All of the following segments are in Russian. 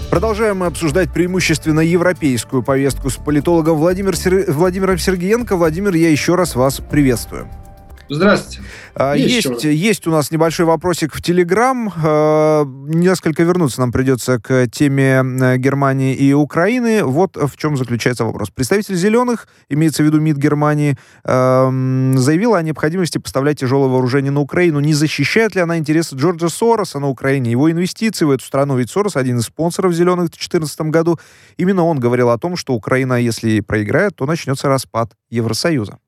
Продолжаем мы обсуждать преимущественно европейскую повестку с политологом Владимиром Сергеенко. Владимир, я еще раз вас приветствую. Здравствуйте. Есть у нас небольшой вопросик в Телеграм. Несколько вернуться нам придется к теме Германии и Украины. Вот в чем заключается вопрос. Представитель «Зеленых», имеется в виду МИД Германии, заявил о необходимости поставлять тяжелое вооружение на Украину. Не защищает ли она интересы Джорджа Сороса на Украине, его инвестиции в эту страну? Ведь Сорос один из спонсоров «Зеленых» в 2014 году. Именно он говорил о том, что Украина, если проиграет, то начнется распад Евросоюза.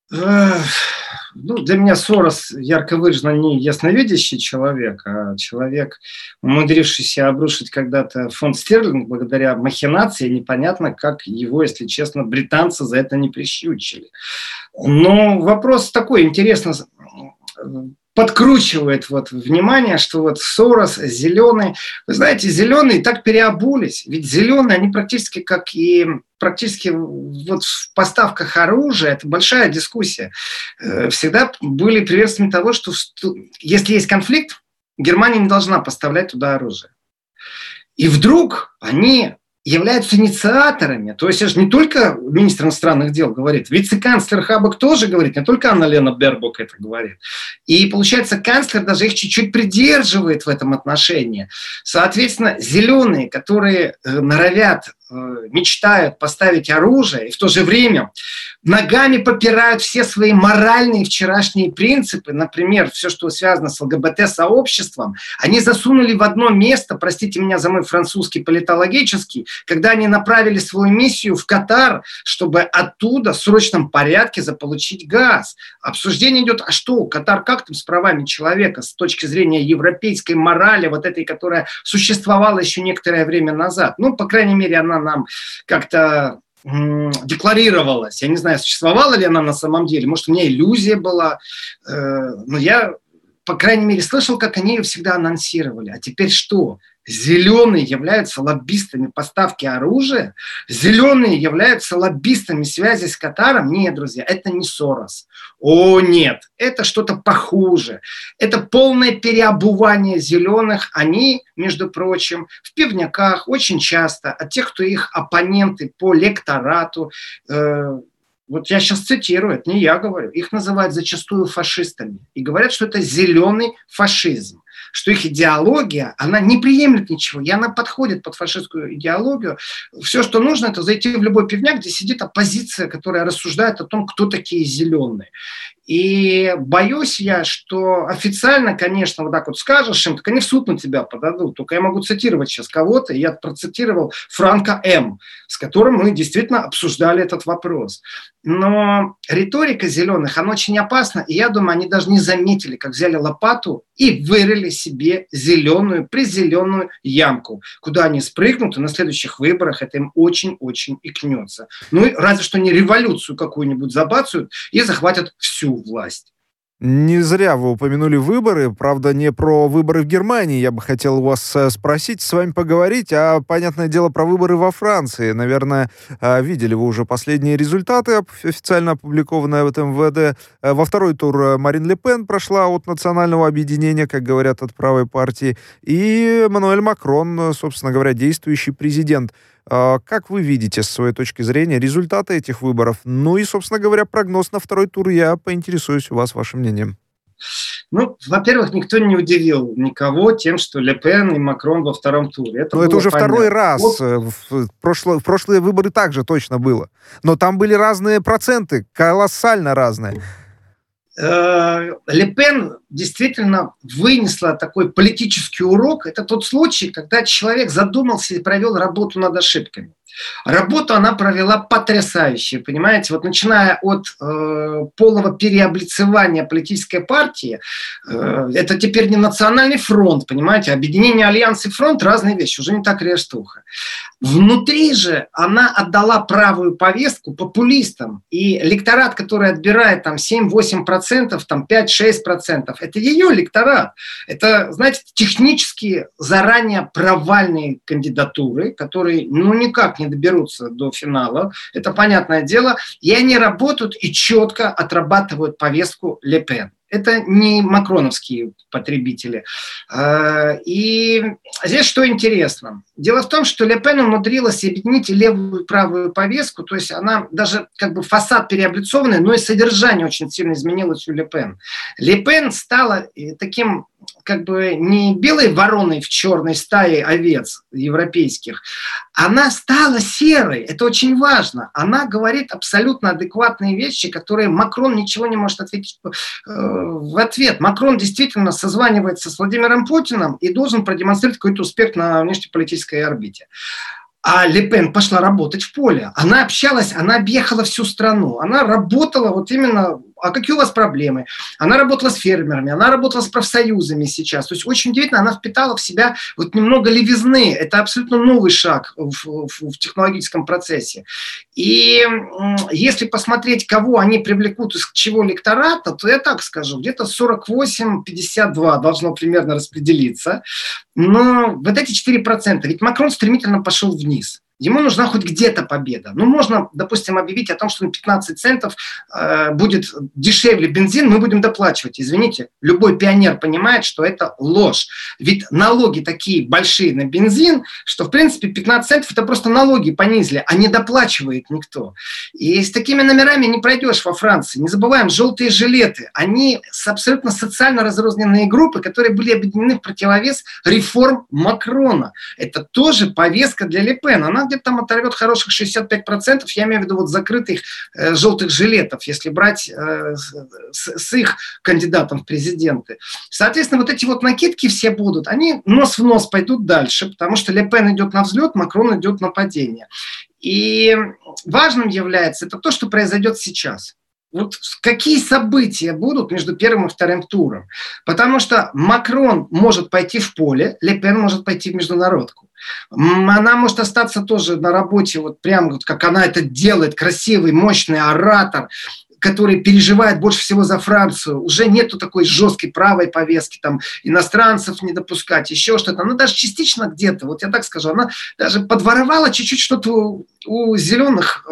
Для меня Сорос ярко выраженно не ясновидящий человек, а человек, умудрившийся обрушить когда-то фонд Стерлинг благодаря махинации. Непонятно, как его, если честно, британцы за это не прищучили. Но вопрос такой, интересно, подкручивает внимание, что Сорос, зеленые. Вы знаете, зеленые так переобулись. Ведь зеленые, они практически в поставках оружия, это большая дискуссия, всегда были приверженцами того, что если есть конфликт, Германия не должна поставлять туда оружие. И вдруг они являются инициаторами, то есть это же не только министр иностранных дел говорит, вице-канцлер Хабек тоже говорит, не только Анна-Лена Бербок это говорит. И получается, канцлер даже их чуть-чуть придерживает в этом отношении. Соответственно, зеленые, которые норовят, мечтают поставить оружие, и в то же время ногами попирают все свои моральные вчерашние принципы, например, все, что связано с ЛГБТ-сообществом, они засунули в одно место, простите меня за мой французский политологический, когда они направили свою миссию в Катар, чтобы оттуда в срочном порядке заполучить газ. Обсуждение идет, а что, Катар как там с правами человека с точки зрения европейской морали, этой, которая существовала еще некоторое время назад. По крайней мере, она нам как-то декларировалась. Я не знаю, существовала ли она на самом деле. Может, у меня иллюзия была. Но я, по крайней мере, слышал, как они ее всегда анонсировали. А теперь что? Зеленые являются лоббистами поставки оружия? Зеленые являются лоббистами связи с Катаром? Нет, друзья, это не Сорос. О, нет, это что-то похуже. Это полное переобувание зеленых. Они, между прочим, в пивняках очень часто от тех, кто их оппоненты по лекторату, я сейчас цитирую, это не я говорю, их называют зачастую фашистами. И говорят, что это зеленый фашизм. Что их идеология, она не приемлет ничего, и она подходит под фашистскую идеологию. Все, что нужно, это зайти в любой пивняк, где сидит оппозиция, которая рассуждает о том, кто такие зеленые. И боюсь я, что официально, конечно, скажешь им, так они в суд на тебя подадут. Только я могу цитировать сейчас кого-то, и я процитировал Франка М., с которым мы действительно обсуждали этот вопрос. Но риторика зеленых, она очень опасна, и я думаю, они даже не заметили, как взяли лопату и вырыли себе призеленую ямку, куда они спрыгнут, и на следующих выборах это им очень-очень икнется. Разве что не революцию какую-нибудь забацают и захватят всю власть. Не зря вы упомянули выборы, правда, не про выборы в Германии. Я бы хотел у вас спросить, с вами поговорить, а, понятное дело, про выборы во Франции. Наверное, видели вы уже последние результаты, официально опубликованные в МВД. Во второй тур Марин Ле Пен прошла от национального объединения, как говорят, от правой партии, и Эммануэль Макрон, собственно говоря, действующий президент. Как вы видите, с своей точки зрения, результаты этих выборов? И, собственно говоря, прогноз на второй тур. Я поинтересуюсь у вас вашим мнением. Во-первых, никто не удивил никого тем, что Ле Пен и Макрон во втором туре. Это уже понятно. Второй раз. В прошлые выборы также точно было. Но там были разные проценты, колоссально разные. Ле Пен действительно вынесла такой политический урок. Это тот случай, когда человек задумался и провел работу над ошибками. Работу она провела потрясающую, понимаете, начиная от полного переоблицевания политической партии, это теперь не национальный фронт, понимаете, объединение, альянс и фронт – разные вещи, уже не так рештуха. Внутри же она отдала правую повестку популистам, и электорат, который отбирает 7-8%, 5-6%, это ее электорат. Это, знаете, технически заранее провальные кандидатуры, которые никак не доберутся до финала, это понятное дело, и они работают и четко отрабатывают повестку Ле Пен. это не макроновские потребители. И здесь что интересно. Дело в том, что Ле Пен умудрилась объединить и левую и правую повестку, то есть она даже как бы фасад переоблицованный, но и содержание очень сильно изменилось у Ле Пен. Ле Пен стала таким как бы не белой вороной в черной стае овец европейских, она стала серой. Это очень важно. Она говорит абсолютно адекватные вещи, которые Макрон ничего не может ответить в ответ. Макрон действительно созванивается с Владимиром Путиным и должен продемонстрировать какой-то успех на внешнеполитической орбите. А Ле Пен пошла работать в поле. Она общалась, она объехала всю страну. Она работала вот именно... А какие у вас проблемы? Она работала с фермерами, она работала с профсоюзами сейчас. То есть очень удивительно, она впитала в себя вот немного левизны. Это абсолютно новый шаг в технологическом процессе. И если посмотреть, кого они привлекут из чего электората, то я так скажу, где-то 48-52 должно примерно распределиться. Но вот эти 4%, ведь Макрон стремительно пошел вниз. Ему нужна хоть где-то победа. Ну, можно, допустим, объявить о том, что на 15 центов будет дешевле бензин, мы будем доплачивать. Извините, любой пионер понимает, что это ложь. Ведь налоги такие большие на бензин, что, в принципе, 15 центов – это просто налоги понизили, а не доплачивает никто. И с такими номерами не пройдешь во Франции. Не забываем, желтые жилеты. Они абсолютно социально разрозненные группы, которые были объединены в противовес реформ Макрона. Это тоже повестка для Ле Пен. Она где-то там оторвет хороших 65%, я имею в виду вот закрытых желтых жилетов, если брать с их кандидатом в президенты. Соответственно, вот эти вот накидки все будут, они нос в нос пойдут дальше, потому что Ле Пен идет на взлет, Макрон идет на падение. И важным является это то, что произойдет сейчас. Вот какие события будут между первым и вторым туром? Потому что Макрон может пойти в поле, Ле Пен может пойти в международку. Она может остаться тоже на работе, вот прямо вот как она это делает, красивый, мощный оратор, который переживает больше всего за Францию. Уже нету такой жесткой правой повестки, там, иностранцев не допускать, еще что-то. Она даже частично где-то, вот я так скажу, она даже подворовала чуть-чуть что-то у зеленых,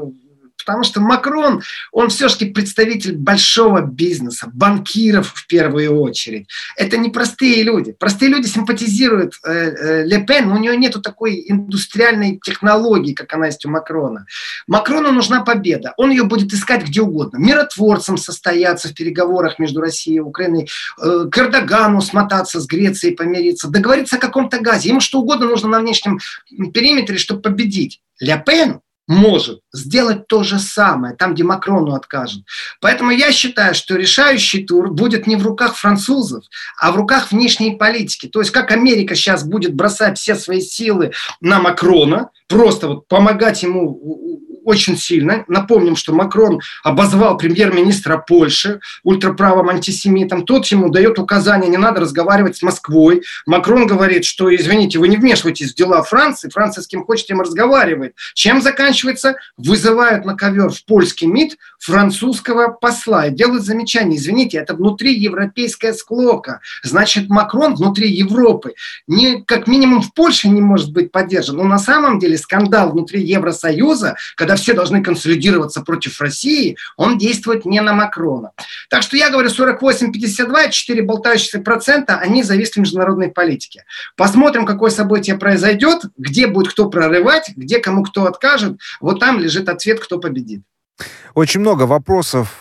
потому что Макрон, он все-таки представитель большого бизнеса, банкиров в первую очередь. Это не простые люди. Простые люди симпатизируют Ле Пен, но у нее нету такой индустриальной технологии, как она есть у Макрона. Макрону нужна победа. Он ее будет искать где угодно. Миротворцем состояться в переговорах между Россией и Украиной, к Эрдогану смотаться с Грецией, помириться, договориться о каком-то газе. Ему что угодно нужно на внешнем периметре, чтобы победить. Ле Пен может сделать то же самое, там, где Макрону откажут. Поэтому я считаю, что решающий тур будет не в руках французов, а в руках внешней политики. То есть, как Америка сейчас будет бросать все свои силы на Макрона, просто вот помогать ему очень сильно. Напомним, что Макрон обозвал премьер-министра Польши ультраправым антисемитом. Тот ему дает указания, не надо разговаривать с Москвой. Макрон говорит, что, извините, вы не вмешиваетесь в дела Франции, Франция с кем хочет, тем разговаривает. Чем заканчивается? Вызывают на ковер в польский МИД французского посла и делают замечание. Извините, это внутриевропейская склока. Значит, Макрон внутри Европы. Как минимум в Польше не может быть поддержан. Но на самом деле скандал внутри Евросоюза, когда все должны консолидироваться против России, он действует не на Макрона. Так что я говорю, 48-52, 4 болтающихся процента, они зависят от международной политики. Посмотрим, какое событие произойдет, где будет кто прорывать, где кому кто откажет. Вот там лежит ответ, кто победит. Очень много вопросов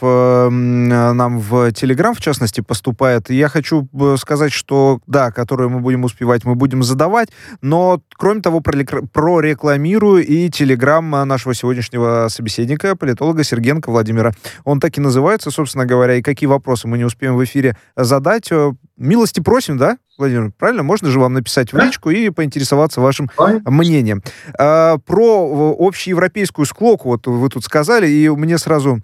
нам в Телеграм, в частности, поступает. И я хочу сказать, что, да, которые мы будем успевать, мы будем задавать. Но, кроме того, прорекламирую и Телеграм нашего сегодняшнего собеседника, политолога Сергенко Владимира. Он так и называется, собственно говоря. И какие вопросы мы не успеем в эфире задать. Милости просим, да, Владимир? Правильно? Можно же вам написать в личку и поинтересоваться вашем мнением. Про общеевропейскую склоку, вот вы тут сказали, и мне сразу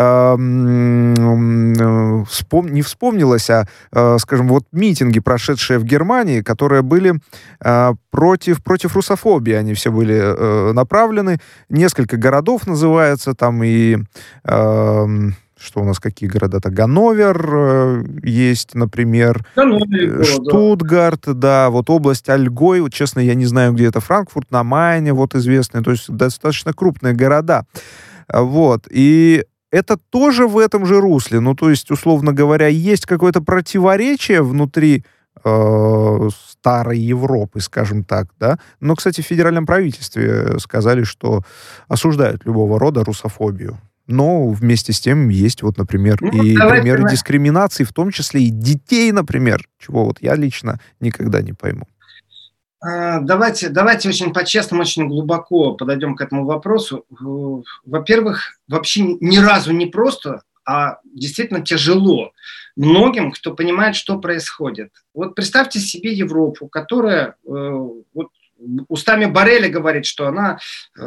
не вспомнилось, скажем, вот митинги, прошедшие в Германии, которые были против русофобии, они все были направлены. Несколько городов называется, там и... Что у нас, какие города-то? Ганновер есть, например. Штутгарт, да. Вот область Альгой. Вот, честно, я не знаю, где это. Франкфурт на Майне, вот известные. То есть достаточно крупные города. Вот. И это тоже в этом же русле? Ну, то есть, условно говоря, есть какое-то противоречие внутри старой Европы, скажем так, да? Но, кстати, в федеральном правительстве сказали, что осуждают любого рода русофобию. Но вместе с тем есть, вот, например, и примеры дискриминации, в том числе и детей, например, чего вот я лично никогда не пойму. Давайте очень по-честному, очень глубоко подойдем к этому вопросу. Во-первых, вообще ни разу не просто, а действительно тяжело многим, кто понимает, что происходит. Вот представьте себе Европу, которая вот устами Борреля говорит, что она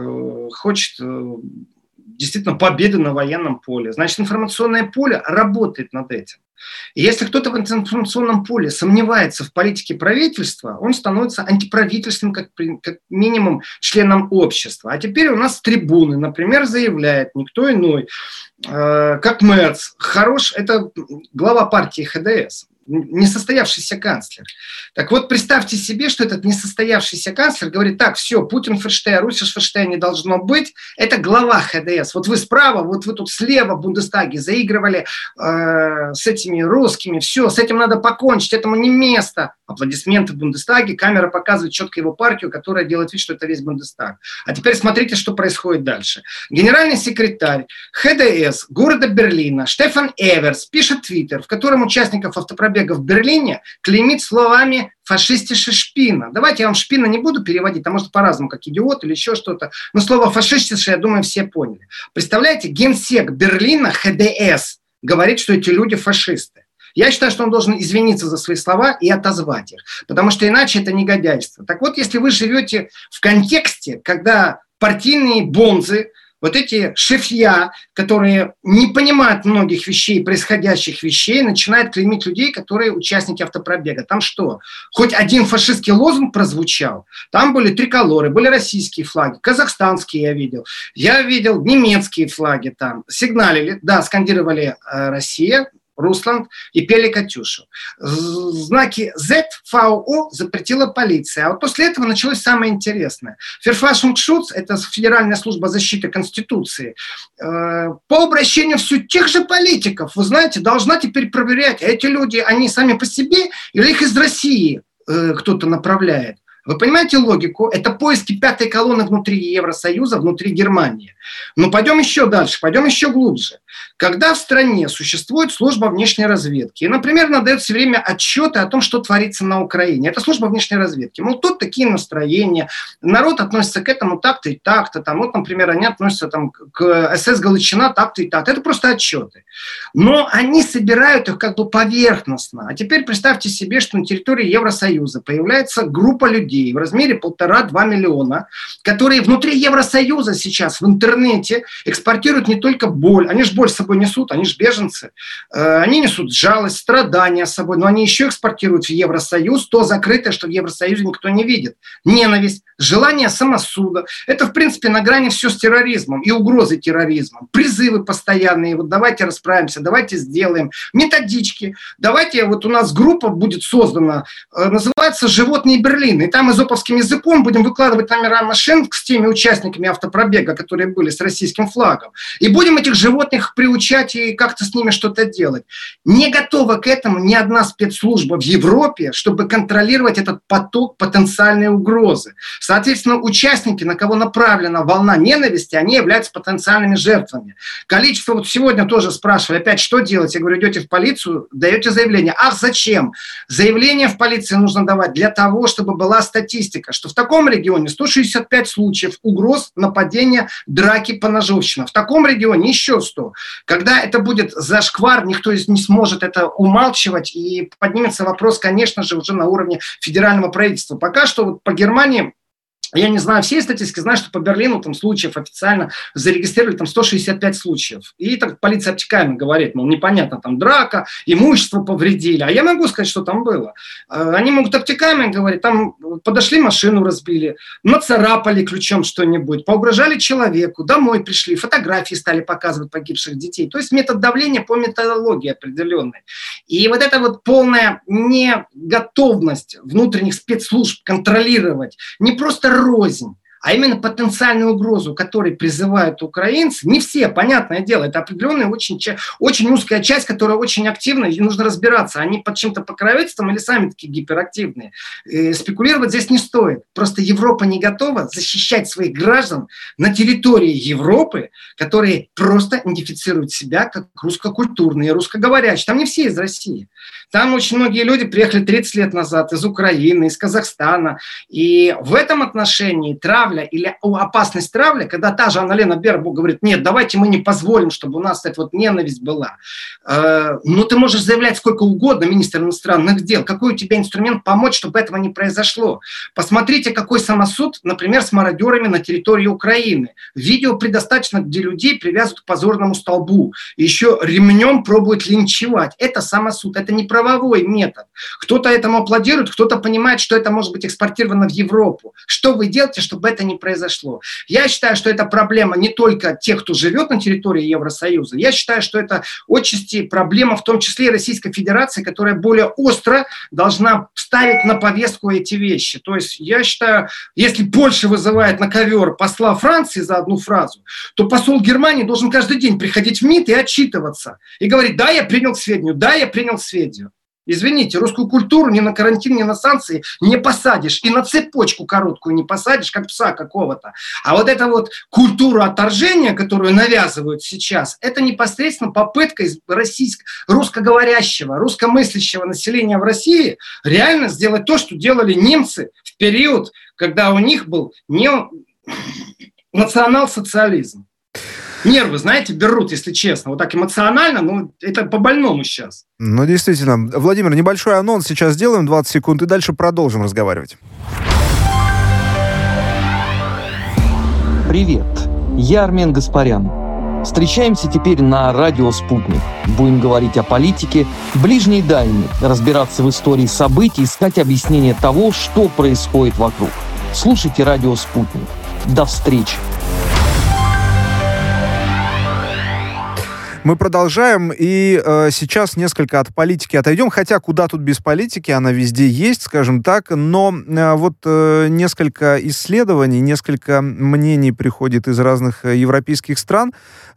хочет действительно победы на военном поле. Значит, информационное поле работает над этим. И если кто-то в информационном поле сомневается в политике правительства, он становится антиправительственным, как минимум, членом общества. А теперь у нас с трибуны, например, заявляет никто иной, как Мерц, это глава партии ХДС, несостоявшийся канцлер. Так вот, представьте себе, что этот несостоявшийся канцлер говорит: так, все, Путин ферштей, Руссиш ферштей не должно быть. Это глава ХДС. Вот вы справа, вот вы тут слева в Бундестаге заигрывали с этими русскими. Все, с этим надо покончить, этому не место. Аплодисменты в Бундестаге, камера показывает четко его партию, которая делает вид, что это весь Бундестаг. А теперь смотрите, что происходит дальше. Генеральный секретарь ХДС города Берлина Штефан Эверс пишет твиттер, в котором участников автопробега в Берлине клеймит словами «фашистише шпина». Давайте я вам шпина не буду переводить, а может по-разному, как идиот или еще что-то. Но слово «фашистише», я думаю, все поняли. Представляете, генсек Берлина ХДС говорит, что эти люди фашисты. Я считаю, что он должен извиниться за свои слова и отозвать их, потому что иначе это негодяйство. Так вот, если вы живете в контексте, когда партийные бонзы, вот эти шефья, которые не понимают многих вещей, происходящих вещей, начинают клеймить людей, которые участники автопробега. Там что? Хоть один фашистский лозунг прозвучал? Там были триколоры, были российские флаги, казахстанские я видел. Я видел немецкие флаги там. Сигналили, да, скандировали «Россия», Русланд и пели «Катюшу». Знаки ЗФО запретила полиция. А вот после этого началось самое интересное. Verfassungsschutz, это Федеральная служба защиты Конституции, по обращению в суд тех же политиков, вы знаете, должна теперь проверять, эти люди, они сами по себе или их из России кто-то направляет. Вы понимаете логику? Это поиски пятой колонны внутри Евросоюза, внутри Германии. Но пойдем еще дальше, пойдем еще глубже. Когда в стране существует служба внешней разведки, и, например, она дает все время отчеты о том, что творится на Украине. Это служба внешней разведки. Мол, тут такие настроения, народ относится к этому так-то и так-то. Там, вот, например, они относятся там, к СС Галичина так-то и так-то. Это просто отчеты. Но они собирают их как бы поверхностно. А теперь представьте себе, что на территории Евросоюза появляется группа людей в размере 1,5-2 миллиона, которые внутри Евросоюза сейчас в интернете экспортируют не только боль, они же боль с собой несут, они же беженцы, они несут жалость, страдания с собой, но они еще экспортируют в Евросоюз то закрытое, что в Евросоюзе никто не видит. Ненависть, желание самосуда. Это, в принципе, на грани все с терроризмом и угрозой терроризмом. Призывы постоянные, вот давайте расправимся, давайте сделаем. Методички. Давайте, вот у нас группа будет создана, называется «Животные Берлина», и там эзоповским языком будем выкладывать номера машин с теми участниками автопробега, которые были с российским флагом. И будем этих животных приучать и как-то с ними что-то делать. Не готова к этому ни одна спецслужба в Европе, чтобы контролировать этот поток потенциальной угрозы. Соответственно, участники, на кого направлена волна ненависти, они являются потенциальными жертвами. Количество, вот сегодня тоже спрашивали, опять, что делать? Я говорю, идете в полицию, даете заявление. Ах, зачем? Заявление в полиции нужно давать для того, чтобы была статистика, что в таком регионе 165 случаев угроз, нападения, драки, поножовщина. В таком регионе еще 100. Когда это будет зашквар, никто не сможет это умалчивать, и поднимется вопрос, конечно же, уже на уровне федерального правительства. Пока что вот по Германии, я не знаю всей статистики, знаю, что по Берлину там случаев официально зарегистрировали там 165 случаев. И так полиция обтекаемо говорит, мол, непонятно, там драка, имущество повредили. А я могу сказать, что там было. Они могут обтекаемо говорить, там подошли, машину разбили, нацарапали ключом что-нибудь, поугрожали человеку, домой пришли, фотографии стали показывать погибших детей. То есть метод давления по методологии определенной. И вот эта вот полная неготовность внутренних спецслужб контролировать не просто рознь, а именно потенциальную угрозу, которой призывают украинцы. Не все, понятное дело, это определенная очень узкая часть, которая очень активна, и нужно разбираться, они под чем-то покровительством или сами такие гиперактивные. Спекулировать здесь не стоит. Просто Европа не готова защищать своих граждан на территории Европы, которые просто идентифицируют себя как русскокультурные, русскоговорящие. Там не все из России. Там очень многие люди приехали 30 лет назад из Украины, из Казахстана. И в этом отношении травля или опасность травли, когда та же Анна-Лена Бербок говорит, нет, давайте мы не позволим, чтобы у нас эта вот ненависть была. Ну, ты можешь заявлять сколько угодно, министр иностранных дел. Какой у тебя инструмент помочь, чтобы этого не произошло? Посмотрите, какой самосуд, например, с мародерами на территории Украины. Видео предостаточно, где людей привязывают к позорному столбу. И еще ремнем пробуют линчевать. Это самосуд, это не правовой метод. Кто-то этому аплодирует, кто-то понимает, что это может быть экспортировано в Европу. Что вы делаете, чтобы это не произошло? Я считаю, что это проблема не только тех, кто живет на территории Евросоюза. Я считаю, что это отчасти проблема в том числе и Российской Федерации, которая более остро должна ставить на повестку эти вещи. То есть я считаю, если Польша вызывает на ковер посла Франции за одну фразу, то посол Германии должен каждый день приходить в МИД и отчитываться. И говорить, да, я принял к сведению, да, я принял к сведению. Извините, русскую культуру ни на карантин, ни на санкции не посадишь. И на цепочку короткую не посадишь, как пса какого-то. А вот эта вот культура отторжения, которую навязывают сейчас, это непосредственно попытка из русскоговорящего, русскомыслящего населения в России реально сделать то, что делали немцы в период, когда у них был национал-социализм. Нервы, знаете, берут, если честно. Вот так эмоционально, но это по-больному сейчас. Ну, действительно. Владимир, небольшой анонс сейчас сделаем, 20 секунд, и дальше продолжим разговаривать. Привет, я Армен Гаспарян. Встречаемся теперь на радио «Спутник». Будем говорить о политике, ближней и дальней, разбираться в истории событий, искать объяснение того, что происходит вокруг. Слушайте радио «Спутник». До встречи. Мы продолжаем, и сейчас несколько от политики отойдем, хотя куда тут без политики, она везде есть, скажем так, но несколько исследований, несколько мнений приходит из разных европейских стран.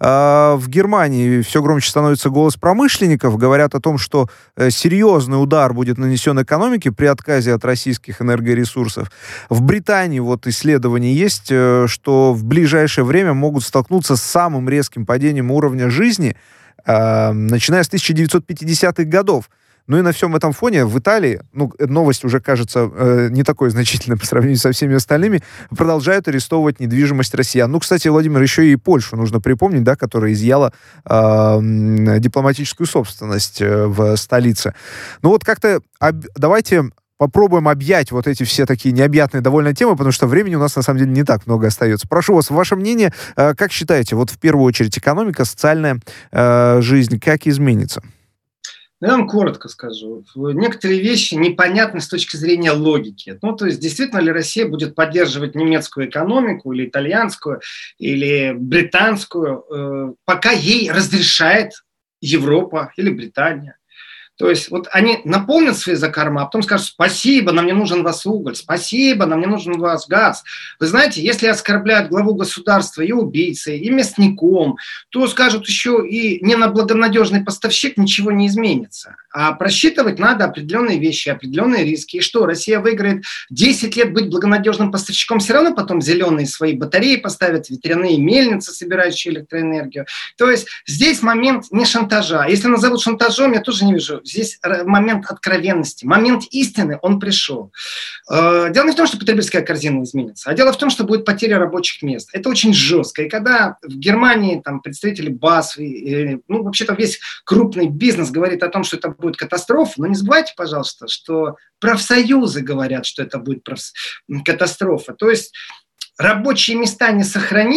В Германии все громче становится голос промышленников, говорят о том, что серьезный удар будет нанесен экономике при отказе от российских энергоресурсов. В Британии вот исследования есть, что в ближайшее время могут столкнуться с самым резким падением уровня жизни, начиная с 1950-х годов. Ну и на всем этом фоне в Италии, новость уже кажется не такой значительной по сравнению со всеми остальными, продолжают арестовывать недвижимость россиян. Ну, кстати, Владимир, еще и Польшу нужно припомнить, да, которая изъяла дипломатическую собственность в столице. Ну вот как-то давайте попробуем объять вот эти все такие необъятные довольно темы, потому что времени у нас, на самом деле, не так много остается. Прошу вас, ваше мнение, как считаете, вот в первую очередь экономика, социальная жизнь, как изменится? Я вам коротко скажу. Некоторые вещи непонятны с точки зрения логики. Ну, то есть, действительно ли Россия будет поддерживать немецкую экономику, или итальянскую, или британскую, пока ей разрешает Европа или Британия. То есть вот они наполнят свои закорма, а потом скажут: спасибо, нам не нужен вас уголь, спасибо, нам не нужен вас газ. Вы знаете, если оскорбляют главу государства и убийцей, и мясником, то скажут еще и не на благонадежный поставщик ничего не изменится. А просчитывать надо определенные вещи, определенные риски. И что, Россия выиграет 10 лет быть благонадежным поставщиком, все равно потом зеленые свои батареи поставят, ветряные мельницы, собирающие электроэнергию. То есть здесь момент не шантажа. Если назовут шантажом, я тоже не вижу. Здесь момент откровенности, момент истины, он пришел. Дело не в том, что потребительская корзина изменится, а дело в том, что будет потеря рабочих мест. Это очень жестко. И когда в Германии там, представители БАСФ, вообще-то весь крупный бизнес говорит о том, что это будет катастрофа, но не забывайте, пожалуйста, что профсоюзы говорят, что это будет катастрофа. То есть рабочие места не сохранить,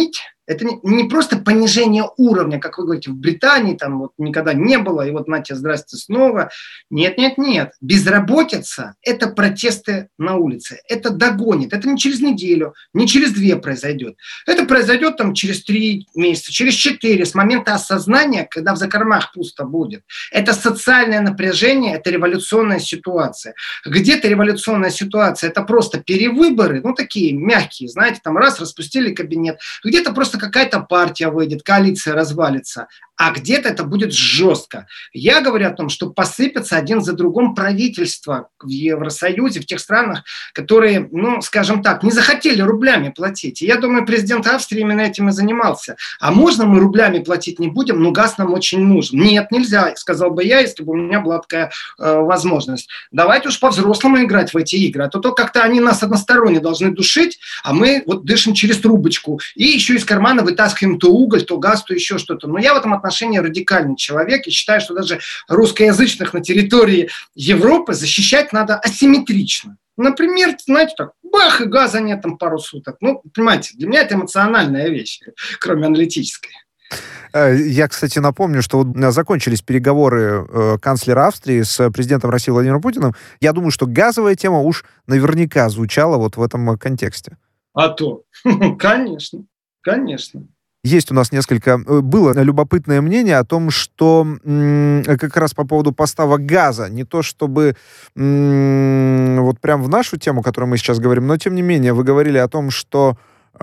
Это не просто понижение уровня, как вы говорите, в Британии там вот никогда не было, и вот на тебе здрасте снова. Нет. Безработица – это протесты на улице. Это догонит. Это не через неделю, не через 2 произойдет. Это произойдет там через 3 месяца, через 4, с момента осознания, когда в закромах пусто будет. Это социальное напряжение, это революционная ситуация. Где-то революционная ситуация – это просто перевыборы, ну такие мягкие, знаете, там раз распустили кабинет, где-то просто какая-то партия выйдет, коалиция развалится, а где-то это будет жестко. Я говорю о том, что посыпятся один за другим правительства в Евросоюзе, в тех странах, которые, ну, скажем так, не захотели рублями платить. И я думаю, президент Австрии именно этим и занимался. А можно мы рублями платить не будем, но газ нам очень нужен? Нет, нельзя, сказал бы я, если бы у меня была такая возможность. Давайте уж по-взрослому играть в эти игры, а то как-то они нас односторонне должны душить, а мы вот дышим через трубочку. И еще из кармана вытаскиваем то уголь, то газ, то еще что-то. Но я в этом отношении радикальный человек и считаю, что даже русскоязычных на территории Европы защищать надо асимметрично. Например, знаете, так, бах, и газа нет там пару суток. Ну, понимаете, для меня это эмоциональная вещь, кроме аналитической. Я, кстати, напомню, что вот закончились переговоры канцлера Австрии с президентом России Владимиром Путиным. Я думаю, что газовая тема уж наверняка звучала вот в этом контексте. А то, конечно. Есть у нас было любопытное мнение о том, что как раз по поводу поставок газа, не то чтобы вот прям в нашу тему, о которой мы сейчас говорим, но тем не менее вы говорили о том, что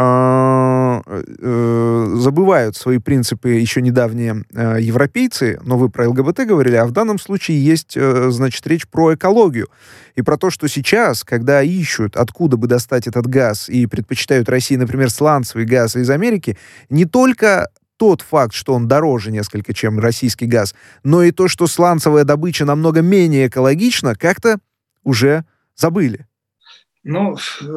забывают свои принципы еще недавние европейцы, но вы про ЛГБТ говорили, а в данном случае есть, значит, речь про экологию. И про то, что сейчас, когда ищут, откуда бы достать этот газ, и предпочитают России, например, сланцевый газ из Америки, не только тот факт, что он дороже несколько, чем российский газ, но и то, что сланцевая добыча намного менее экологична, как-то уже забыли. Ну,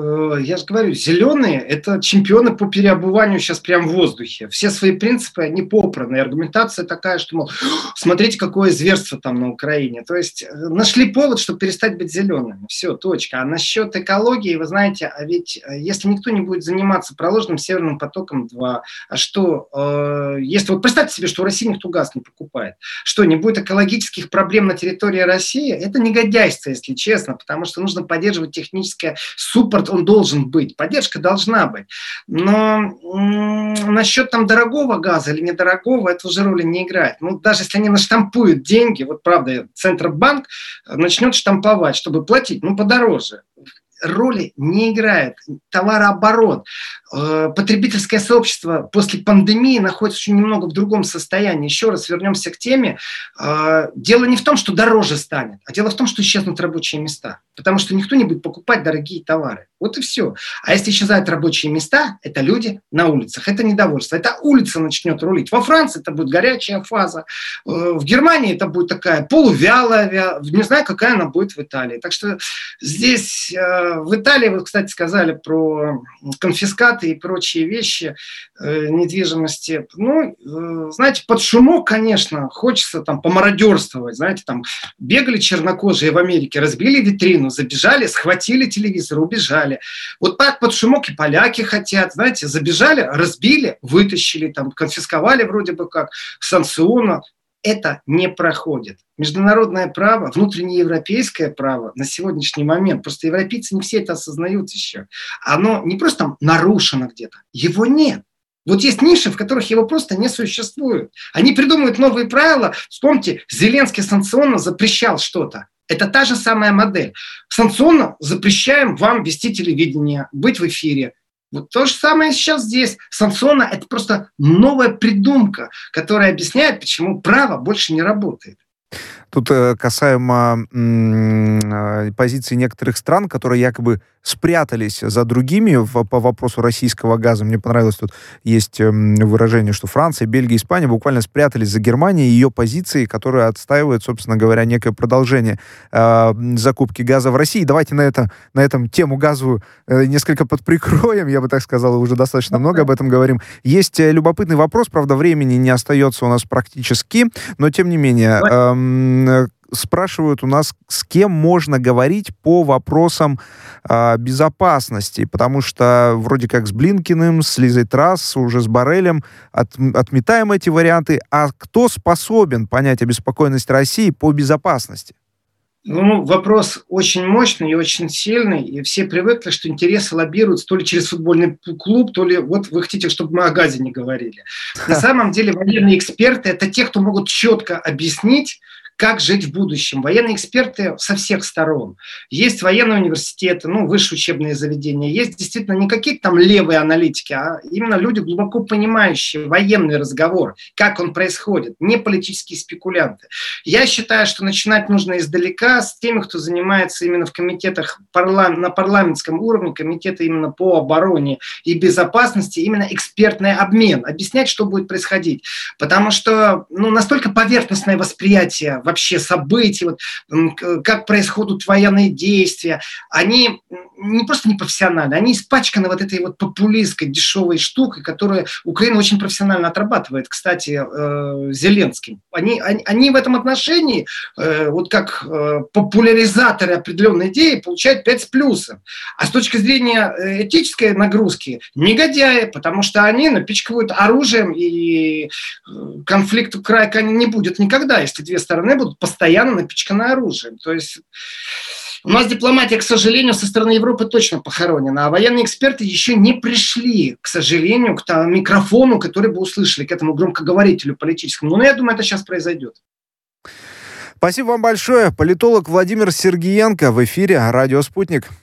я же говорю, зеленые – это чемпионы по переобуванию сейчас прямо в воздухе. Все свои принципы, они попраны. И аргументация такая, что, мол, смотрите, какое зверство там на Украине. То есть нашли повод, чтобы перестать быть зелеными. Все, точка. А насчет экологии, вы знаете, а ведь если никто не будет заниматься проложенным Северным потоком-2, а что, если вот представьте себе, что в России никто газ не покупает, что, не будет экологических проблем на территории России? Это негодяйство, если честно, потому что нужно поддерживать техническое суппорт, он должен быть, поддержка должна быть. Но насчет там дорогого газа или недорогого, это уже роли не играет. Ну, даже если они наштампуют деньги, вот правда, Центробанк начнет штамповать, чтобы платить, ну, подороже. Роли не играет. Товарооборот. Потребительское сообщество после пандемии находится очень немного в другом состоянии. Еще раз вернемся к теме. Дело не в том, что дороже станет, а дело в том, что исчезнут рабочие места. Потому что никто не будет покупать дорогие товары. Вот и все. А если исчезают рабочие места, это люди на улицах. Это недовольство. Это улица начнет рулить. Во Франции это будет горячая фаза. В Германии это будет такая полувялая. Не знаю, какая она будет в Италии. Так что здесь... В Италии, вы, кстати, сказали про конфискаты и прочие вещи недвижимости. Ну, знаете, под шумок, конечно, хочется там помародерствовать. Знаете, там бегали чернокожие в Америке, разбили витрину, забежали, схватили телевизор, убежали. Вот так под шумок и поляки хотят. Знаете, забежали, разбили, вытащили, там, конфисковали вроде бы как санкционно. Это не проходит. Международное право, внутреннеевропейское право на сегодняшний момент, просто европейцы не все это осознают еще, оно не просто там нарушено где-то, его нет. Вот есть ниши, в которых его просто не существует. Они придумывают новые правила. Вспомните, Зеленский санкционно запрещал что-то. Это та же самая модель. Санкционно запрещаем вам вести телевидение, быть в эфире. Вот то же самое сейчас здесь. Санкционно – это просто новая придумка, которая объясняет, почему право больше не работает. Тут касаемо позиции некоторых стран, которые якобы спрятались за другими по вопросу российского газа. Мне понравилось, тут есть выражение, что Франция, Бельгия, Испания буквально спрятались за Германией и ее позиции, которые отстаивают, собственно говоря, некое продолжение закупки газа в России. Давайте на этом тему газовую несколько подприкроем, я бы так сказал, уже достаточно много об этом говорим. Есть любопытный вопрос, правда, времени не остается у нас практически, но тем не менее... спрашивают у нас, с кем можно говорить по вопросам безопасности, потому что вроде как с Блинкиным, с Лизой Трасс, уже с Борреллем отметаем эти варианты. А кто способен понять обеспокоенность России по безопасности? Ну, вопрос очень мощный и очень сильный, и все привыкли, что интересы лоббируются то ли через футбольный клуб, то ли вот вы хотите, чтобы мы о газе не говорили. На самом деле военные эксперты – это те, кто могут четко объяснить, как жить в будущем. Военные эксперты со всех сторон. Есть военные университеты, высшие учебные заведения. Есть действительно не какие-то там левые аналитики, а именно люди, глубоко понимающие военный разговор, как он происходит, не политические спекулянты. Я считаю, что начинать нужно издалека, с теми, кто занимается именно в комитетах на парламентском уровне, комитеты именно по обороне и безопасности, именно экспертный обмен, объяснять, что будет происходить. Потому что настолько поверхностное восприятие вообще событий, как происходят военные действия, они не просто непрофессиональны, они испачканы вот этой вот популистской дешевой штукой, которую Украина очень профессионально отрабатывает, кстати, Зеленским. Они в этом отношении, вот как популяризаторы определенной идеи, получают 5 с плюсом. А с точки зрения этической нагрузки, негодяи, потому что они напичкивают оружием, и конфликт в крае не будет никогда, если две стороны будут постоянно напичканы оружием. То есть у нас дипломатия, к сожалению, со стороны Европы точно похоронена, а военные эксперты еще не пришли, к сожалению, к тому микрофону, который бы услышали, к этому громкоговорителю политическому. Но я думаю, это сейчас произойдет. Спасибо вам большое. Политолог Владимир Сергиенко в эфире «Радио Спутник».